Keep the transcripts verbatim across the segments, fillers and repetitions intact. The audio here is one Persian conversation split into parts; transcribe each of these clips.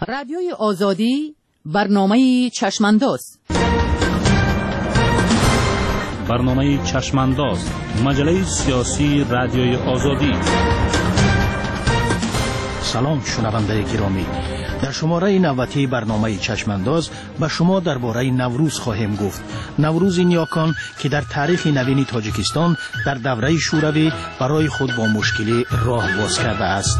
رادیوی آزادی برنامه چشمانداز. برنامه چشمانداز، مجله سیاسی رادیوی آزادی. سلام شنونده گرامی، در شماره نوبتی برنامه چشمانداز به شما درباره نوروز خواهیم گفت. نوروز نیاکان که در تاریخ نوین تاجیکستان در دوره شوروی برای خود با مشکلی راه باز کرده است.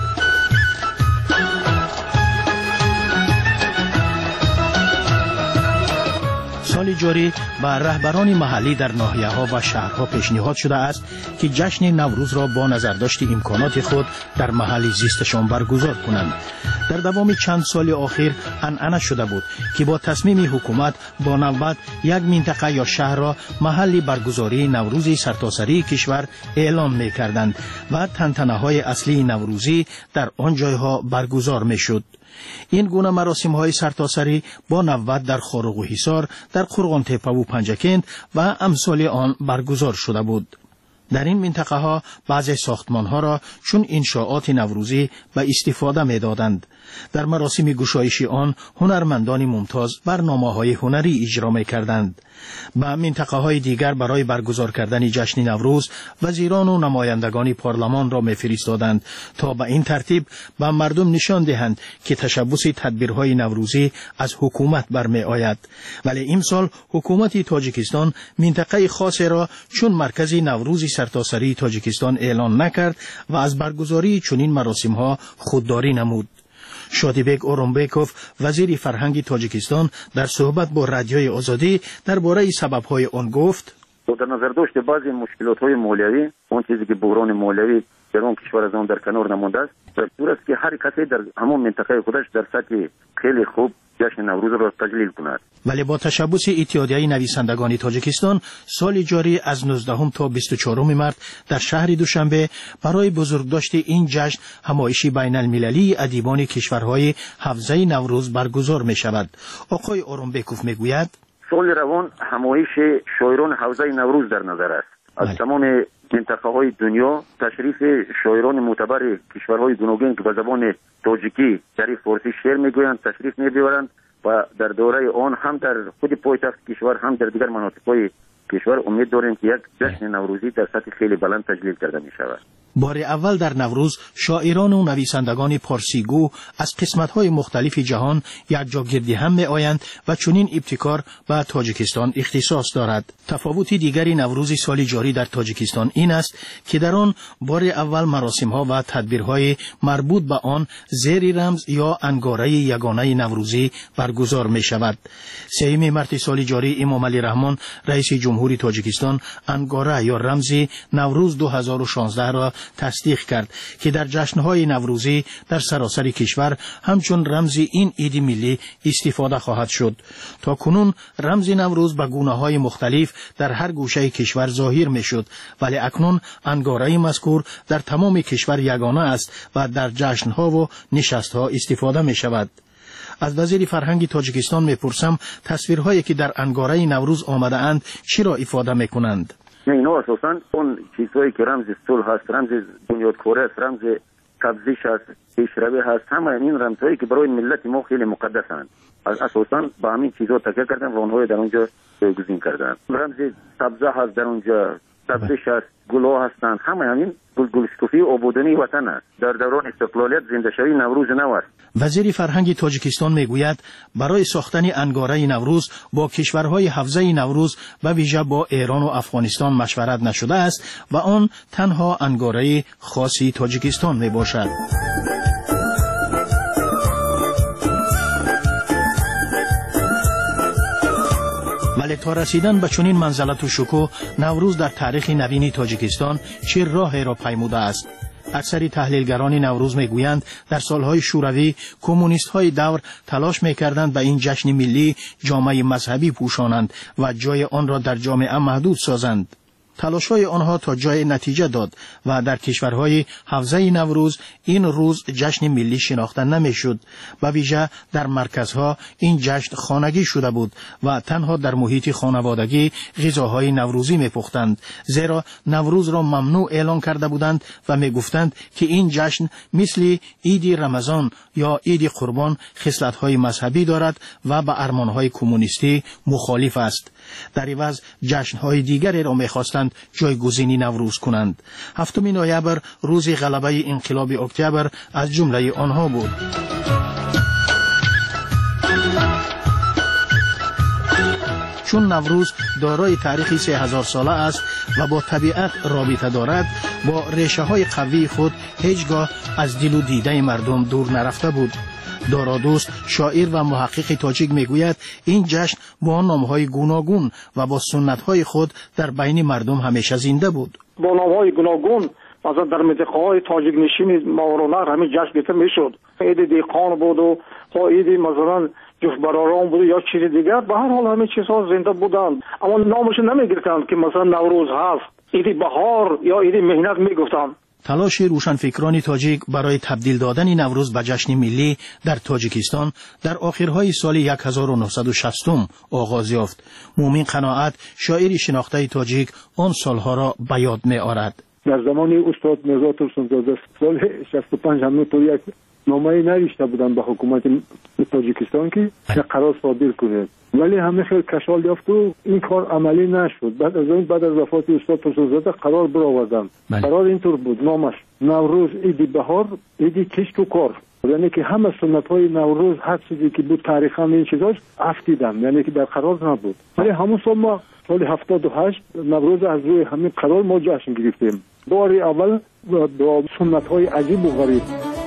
سال جاری به رهبران محلی در ناحیه‌ها و شهرها پیشنهاد شده است که جشن نوروز را با نظرداشت امکانات خود در محل زیستشان برگزار کنند. در دوام چند سال اخیر عنعنه شده بود که با تصمیم حکومت با نوبت یک منطقه یا شهر را محل برگزاری نوروز سرتاسری کشور اعلام می‌کردند و تنتنه‌های اصلی نوروزی در آن جایها برگزار می‌شد. این گونه مراسم های سرتاسری با نوبت در خارق و حصار، در قرغان تپه و پنجکند و امثال آن برگزار شده بود. در این منطقه ها بعضی ساختمان ها را چون انشاءات نوروزی به استفاده می دادند. در مراسم گشایشی آن هنرمندان ممتاز برنامه های هنری اجرا می کردند. به منطقه های دیگر برای برگزار کردن جشن نوروز وزیران و نمایندگان پارلمان را می فرستادند تا به این ترتیب به مردم نشان دهند که تشبث تدبیرهای نوروزی از حکومت برمی آید. ولی امسال حکومت تاجیکستان منطقه خاصی را چون مرکز نوروز سرتاسری تاجیکستان اعلان نکرد و از برگزاری چنین مراسم ها خودداری نمود. شادیبک اورونبکوف وزیر فرهنگ تاجیکستان در صحبت با رادیوی آزادی درباره سبب‌های آن گفت: در نظر داشت بعضی مشکلات‌های مالیوی، اون چیزی که بحران مالیوی در اون کشور از آن در کنار نمونده است، در صورت که هر کسی در همون منطقه خودش در سطح خیلی خوب جشن نوروز را تجلیل کند. ولی با تشبث اتحادیه نویسندگان تاجیکستان سال جاری از نوزدهم تا بیست و چهارم مارس در شهر دوشنبه برای بزرگداشت این جشن همایشی بین المللی ادیبان کشورهای حوزه نوروز برگزار می شود. آقای اورونبکوف می گوید: سال روان همایش شاعران حوزه نوروز در نظر است. از بله. تمام منطقه های دنیا تشریف شاعران معتبر کشورهای گوناگون که به زبان تاجیکی در فارسی شعر میگویند تشریف میبرند و در دوره آن هم در خود پایتخت کشور هم در دیگر مناطق‌های کشور امید داریم که یک جشن نوروزی در سطح خیلی بلند تجلیل کرده می شود. بار اول در نوروز شاعران و نویسندگان پارسیگو از قسمت‌های مختلف جهان یک جا گردی هم می آیند و چنین ابتکار به تاجیکستان اختصاص دارد. تفاوت دیگری نوروز سال جاری در تاجیکستان این است که در آن بار اول مراسم‌ها و تدبیرهای مربوط به آن زیر رمز یا انگاره یگانه نوروزی برگزار می شود. سوم مارس سال جاری امام علی رحمان رئیس جمهوری تاجیکستان انگاره یا رمز نوروز دو هزار و شانزده را تصدیق کرد که در جشن‌های نوروزی در سراسر کشور همچون رمز این عید ملی استفاده خواهد شد. تا کنون رمز نوروز به گونه‌های مختلف در هر گوشه کشور ظاهر می‌شد، ولی اکنون انگاره مذکور در تمام کشور یگانه است و در جشن‌ها و نشست‌ها استفاده می‌شود. از وزیر فرهنگ تاجیکستان می‌پرسم تصویرهایی که در انگاره نوروز آمده اند چرا افاده می‌کنند؟ نه، اینا اساساً اون چیزهایی که رمز صلح هست، رمز بنیادکاری است، رمز تبذیش است، پیشروی هست، همه این رمزهایی که برای ملت ما خیلی مقدسند. از اساساً با همین چیزها تکیه کردن و اونها در اونجا جایگزین کردن. رمز تبذیه هست در اونجا، تبذیش است، گلها هستند، همه همین گلشکوفی و آبادانی وطن است. در دوران استقلالیت زنده شوی نوروز نو است. وزیر فرهنگ تاجیکستان میگوید برای ساختن انگاره نوروز با کشورهای حوزه نوروز و ویژه با ایران و افغانستان مشورت نشده است و آن تنها انگاره خاصی تاجیکستان می باشد. ولی تا رسیدن به چنین منزلت و شکوه نوروز در تاریخ نوین تاجیکستان چه راهی را پیموده است؟ اکثر تحلیلگران نوروز میگویند در سالهای شوروی کمونیست‌های دور تلاش میکردند به این جشن ملی جامعه مذهبی پوشانند و جای آن را در جامعه محدود سازند. تلاش‌های آنها تا جای نتیجه داد و در کشورهای حوزه نوروز این روز جشن ملی شناخته نمی‌شد. به ویژه در مرکزها این جشن خانگی شده بود و تنها در محیط خانوادگی غذاهای نوروزی می‌پختند، زیرا نوروز را ممنوع اعلان کرده بودند و می‌گفتند که این جشن مثل عید رمضان یا عید قربان خصلت‌های مذهبی دارد و به ارمان‌های کمونیستی مخالف است. در عوض جشن‌های دیگری را می‌خواستند جایگزینی نوروز کنند. هفتم نوامبر روز غلبه انقلاب اکتبر از جمله آنها بود. چون نوروز دارای تاریخی سه هزار ساله است و با طبیعت رابطه دارد، با ریشه های قوی خود هیچگاه از دل و دیده مردم دور نرفته بود. دارادوست شاعر و محقق تاجیک میگوید این جشن با نامهای گوناگون و با سنت‌های خود در بین مردم همیشه زنده بود. با نامهای گوناگون مثلا در منطقه‌های تاجیک نشین ماورانهر همین جشن گرفته میشد. عید دیقان بود و عید مثلا جفت براران بود یا چیز دیگر، به هر حال همین چیزها زنده بودند، اما نامش نمیگرفتند که مثلا نوروز هست، عید بهار یا عید مهنت میگفتند. تلاش روشنفکران تاجیک برای تبدیل دادن نوروز به جشن ملی در تاجیکستان در آخرهای سال هزار و نهصد و شصت آغاز یافت. مومن قناعت شاعر شناخته تاجیک آن سالها را به یاد می آورد. در زمان استاد میرزا ترسونزاده سال شصت و پنج همینطور یک نامه نوشته بودن به حکومت تاجیکستان که یک قرار صادر کنه، ولی همه خیلی کشال یافت و این کار عملی نشد. بعد از این بعد از وفات استاد ترسونزاده قرار برآوردن. قرار اینطور بود، نامش نوروز عید بهار عید کشت و کار، یعنی که همه سنت های نوروز هر چیزی که بود تاریخا این چیزاش افتیدن، یعنی که در قرار نبود. ولی همون سال ما سال هفتاد و هشت نوروز از روی همین قرار ما جشن گرفتیم. بار اول با سنت های عجیب و غریب.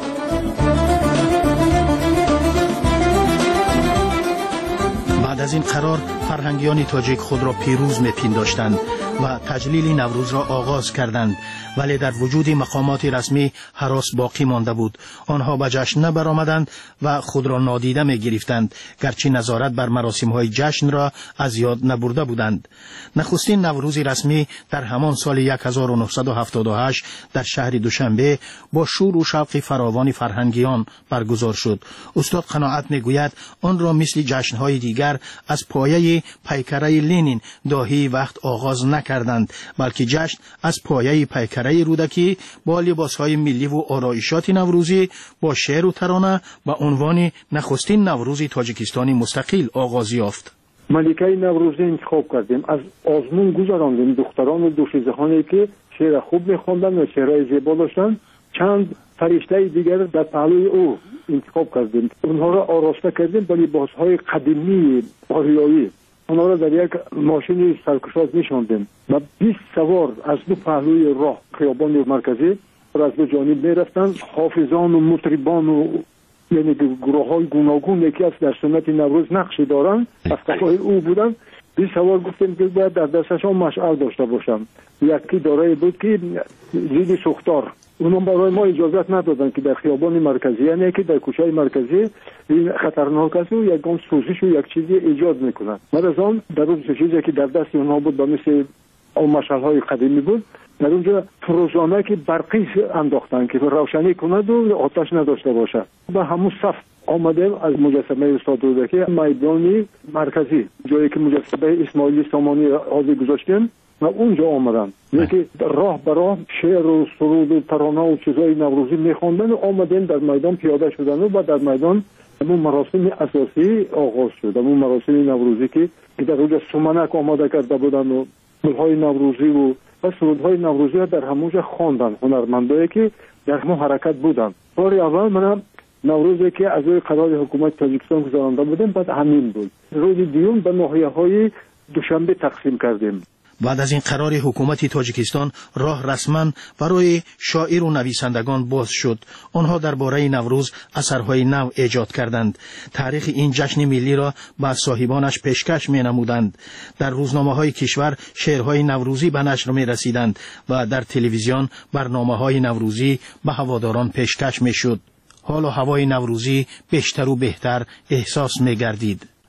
بعد از این قرار فرهنگیان تاجیک خود را پیروز می‌پنداشتند و تجلیل نوروز را آغاز کردند، ولی در وجود مقامات رسمی هراس باقی مانده بود. آنها به جشن نبرآمدند و خود را نادیده می‌گرفتند، گرچه نظارت بر مراسم‌های جشن را از یاد نبرده بودند. نخستین نوروز رسمی در همان سال هزار و نهصد و هفتاد و هشت در شهر دوشنبه با شور و شوق فراوان فرهنگیان برگزار شد. استاد قناعت می‌گوید آن را مثل جشن‌های دیگر از پایه پیکره لنین داهی وقت آغاز نکردند، بلکه جشن از پایه پیکره رودکی با لباسهای ملی و آرایشات نوروزی با شعر و ترانه به عنوان نخستین نوروز تاجیکستانی مستقل آغاز یافت. ملکه نوروزی انتخاب کردیم، از آزمون گذراندیم دختران و دوشیزهانی که شعر خوب می‌خواندند و شعرهای زیبا داشتند. چند فرشته دیگر در پهلوی او انتخاب کردیم، اونها را آراسته کردیم با لباسهای قدیمی آریایی. اونها را در یک ماشین سرکشاز نشاندیم و بیست سوار از دو پهلوی راه خیابان مرکزی را از دو جانب میرفتند. حافظان و مطربان و یعنی گروه های گوناگون یکی از در سنت نوروز نقشی دارند از قفای او بودند. بیست سوار گفتیم که باید در دستشان مشعل داشته باشم. یکی دارای بود که زید سوختار، اونم برای ما اجازت ندادن که در خیابان مرکزی، یعنی که در کوچه مرکزی این خطرناک است و یک گام سوزش و یک چیزی ایجاد میکنن. بعد از آن در اون چیزی که در دست اونها بود با مثل اون مشعل‌های قدیمی بود، در اونجا فروزانه که برقی انداختن که روشنی کند و آتش نداشته باشه. با همون صف آمدیم از مجسمه استاد رودکی میدان مرکزی، جایی که مجسمه اسماعیل سامانی آزی گذاشتیم و اونجا آمدن، یکی راه براه شعر و سرود و ترانه و چیزای نوروزی میخواندن و آمدن در میدان پیاده شدن و بعد در میدان همون مراسم اساسی آغاز شد. همون مراسم نوروزی که در اونجا سمنک آماده کرده بودن و گلهای نوروزی و و سرودهای نوروزی در همونجا خواندن هنرمندایی که در همون حرکت بودن. بار اول من نوروزی که از روی قرار حکومت تاجیکستان گذرانده بودیم بعد همین بود. روز دیوم به ناحیه‌های دوشنبه تقسیم کردیم. بعد از این قرار حکومت تاجیکستان راه رسما برای شاعر و نویسندگان باز شد. آنها درباره نوروز اثرهای نو ایجاد کردند. تاریخ این جشن ملی را به صاحبانش پیشکش می نمودند. در روزنامه‌های کشور شعرهای نوروزی به نشر می رسیدند و در تلویزیون برنامه‌های نوروزی به هواداران پیشکش می شد. حال و هوای نوروزی بیشتر و بهتر احساس می گردید.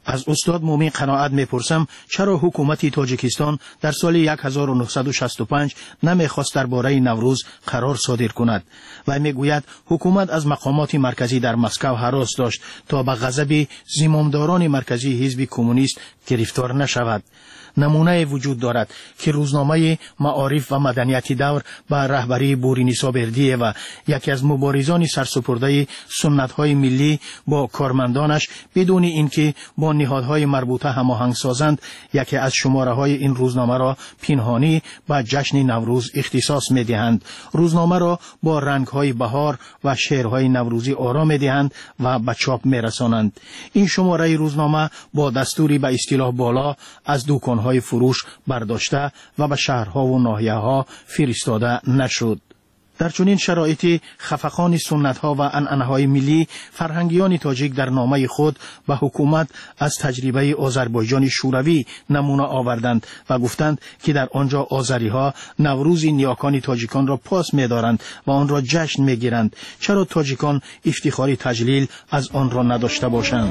از استاد مومین قناعت میپرسم چرا حکومت تاجیکستان در سال هزار و نهصد و شصت و پنج نمیخواست درباره نوروز قرار صادر کند و میگوید حکومت از مقامات مرکزی در مسکو هراس داشت تا به غضب زمامداران مرکزی حزب کمونیست گرفتار نشود. نمونه وجود دارد که روزنامه معارف و مدنیتی دور به رهبری بورینیسا بردیه و یکی از مبارزان سرسپرده سنت‌های ملی با کارمندانش بدون اینکه با نهادهای مربوطه هماهنگ سازند یکی از شماره‌های این روزنامه را پنهانی به جشن نوروز اختصاص می‌دهند. روزنامه را با رنگ‌های بهار و شعرهای نوروزی آرام می‌دهند و به چاپ می‌رسانند. این شماره روزنامه با دستوری به اصطلاح بالا از دکان‌های فروش برداشته و به شهرها و ناحیه‌ها فرستاده نشد. در چنین شرایطی خفقان سنت‌ها و عنعنه‌های ملی فرهنگیان تاجیک در نامه خود به حکومت از تجربه آذربایجان شوروی نمونه آوردند و گفتند که در آنجا آذری‌ها نوروز نیاکان تاجیکان را پاس می‌دارند و آن را جشن می‌گیرند. چرا تاجیکان افتخاری تجلیل از آن را نداشته باشند؟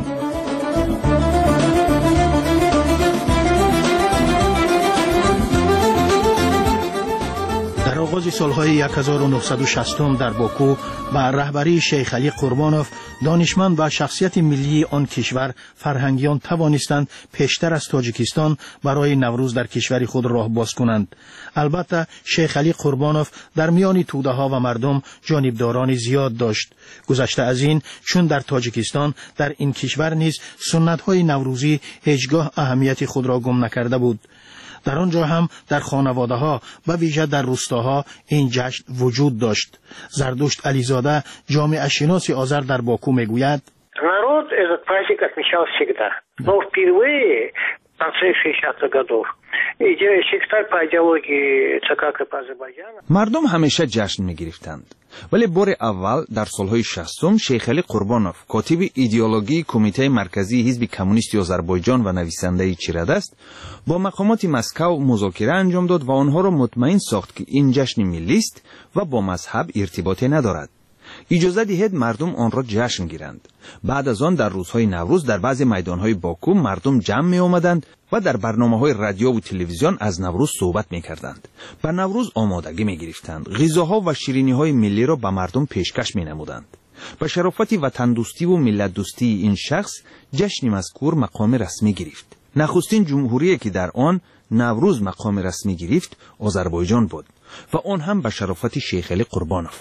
در آغاز سالهای هزار و نهصد و شصت در باکو با رهبری شیخ علی قربانوف دانشمند و شخصیت ملی آن کشور فرهنگیان توانستند پیشتر از تاجیکستان برای نوروز در کشور خود راه باز کنند. البته شیخ علی قربانوف در میان توده ها و مردم جانبداران زیاد داشت. گذشته از این چون در تاجیکستان در این کشور نیز سنت های نوروزی هیچگاه اهمیت خود را گم نکرده بود. در آنجا هم در خانواده ها و ویژه در روستاها این جشن وجود داشت. زردشت علیزاده جامعه شناس آذر در باکو میگوید народ этот праздник отмечал всегда, но впервые в конце шестидесятых годов секретарь по идеологии ЦК КП Азербайджана مردم همیشه جشن میگرفتند، ولی بار اول در سالهای شصتم شیخ علی قربانوف کاتب ایدئولوژی کمیته مرکزی حزب کمونیست آذربایجان و نویسنده چیردست با مقامات مسکو مذاکره انجام داد و آنها را مطمئن ساخت که این جشن ملی است و با مذهب ارتباطی ندارد. اجازه دهید مردم آن را جشن گیرند. بعد از آن در روزهای نوروز در بعضی میدانهای باکو مردم جمع می آمدند و در برنامه‌های رادیو و تلویزیون از نوروز صحبت می‌کردند. بر نوروز آمادگی می‌گرفتند. غذاها و شیرینی‌های ملی را به مردم پیشکش می‌نمودند. به شرافت وطن دوستی و ملت دوستی این شخص جشن مذکور مقام رسمی گرفت. نخستین جمهوری که در آن نوروز مقام رسمی گرفت آذربایجان بود و آن هم به شرافت شیخ علی قربانوف.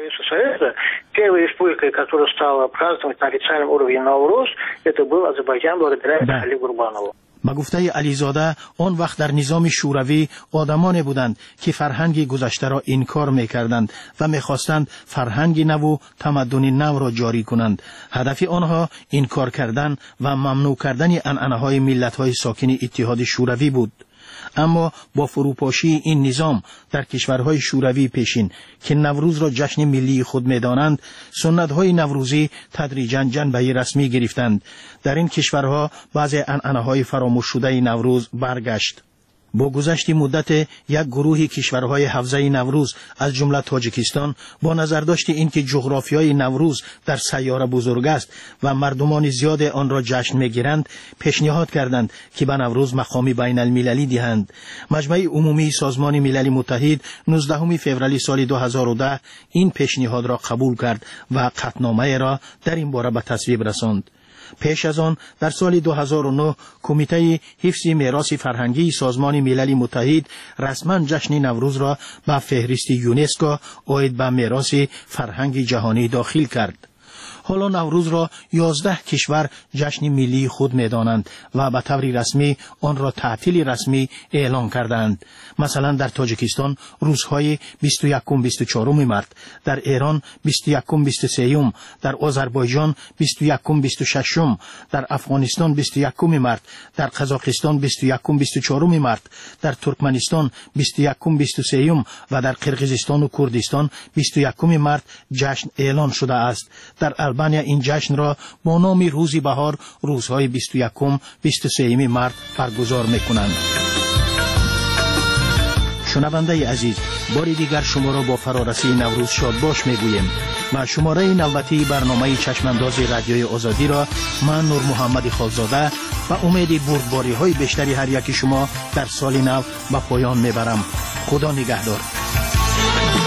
Первая республика, которая стала праздновать на официальном уровне Наурuz, это был Азербайджан благодаря Али Гурбанову. با گفته علیزاده آن وقت در نظام شوروی آدمانی بودند که فرهنگ گذشته را انکار می‌کردند و می‌خواستند فرهنگ نو و تمدن نو را جاری کنند. هدف آنها انکار کردن و ممنوع کردن عنعنه‌های ملت‌های ساکن اتحاد شوروی بود. اما با فروپاشی این نظام در کشورهای شوروی پیشین که نوروز را جشن ملی خود می‌دانند، سنت‌های نوروزی تدریجاً جنبه رسمی گرفتند. در این کشورها بعضی عنعنه‌های فراموش شده نوروز برگشت. با گذشت مدت یک گروه کشورهای حوزه نوروز از جمله تاجیکستان با نظر داشت اینکه جغرافیای نوروز در سیاره بزرگ است و مردمان زیاد آن را جشن می‌گیرند، پیشنهاد کردند که به نوروز مقامی بین المللی دهند. مجمع عمومی سازمان ملل متحد نوزدهم فوریه سال دو هزار و ده این پیشنهاد را قبول کرد و قطعنامه را در این باره به تصویب رساند. پیش از آن در سال دو هزار و نه کمیته حفظ میراث فرهنگی سازمان ملل متحد رسما جشن نوروز را به فهرست یونسکو عاید به میراث فرهنگ جهانی داخل کرد. حالا نوروز را یازده کشور جشن ملی خود می‌دانند و به طور رسمی آن را تعطیل رسمی اعلان کردند. مثلا در تاجیکستان روزهای بیست و یکم بیست و چهارم مارت، در ایران بیست و یکم بیست و سوم، در آذربایجان بیست و یکم بیست و ششم، در افغانستان بیست و یکم مارت، در قزاقستان بیست و یکم بیست و چهارم مارت، در ترکمنستان بیست و یکم بیست و سوم و در قرقیزستان و کردستان بیست و یکم مارت جشن اعلان شده است. در البانیا این جشن را با نام روزی بهار روزهای بیست و یکم بیست و سوم مارت برگزار می‌کنند. شنونده عزیز، باری دیگر شما را با فرارسی نوروز شاد باش میگوییم و شماره نوبتی برنامه چشمانداز رادیوی آزادی را من نور محمد خالزاده و امید بردباری های بیشتری هر یکی شما در سال نو به پایان میبرم. خدا نگهدار.